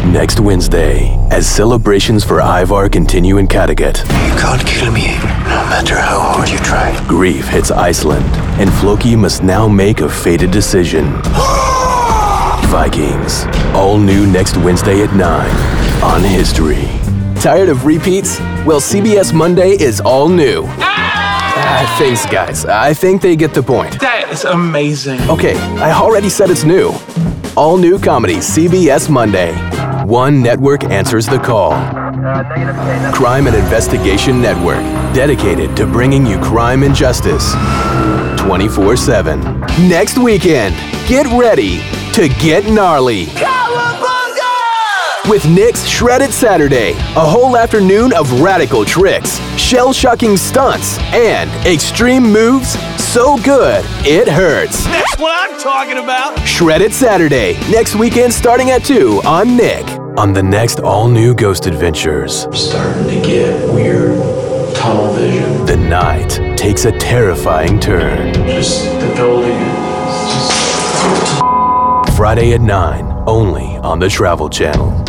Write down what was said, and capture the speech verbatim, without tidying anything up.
next Wednesday as celebrations for Ivar continue in Kattegat. You can't kill me, no matter how hard you try. Grief hits Iceland, and Floki must now make a fated decision. Vikings, all new next Wednesday at nine on History. Tired of repeats? Well, C B S Monday is all new. Ah, thanks, guys. I think they get the point. That is amazing. Okay, I already said it's new. All new comedy, C B S Monday. One network answers the call. Crime and Investigation Network, dedicated to bringing you crime and justice twenty-four seven. Next weekend, get ready to get gnarly. With Nick's Shredded Saturday, a whole afternoon of radical tricks, shell-shocking stunts, and extreme moves so good it hurts. That's what I'm talking about. Shredded Saturday, next weekend starting at two on Nick. On the next all-new Ghost Adventures. I'm starting to get weird tunnel vision. The night takes a terrifying turn. Just the building is just... Friday at nine, only on the Travel Channel.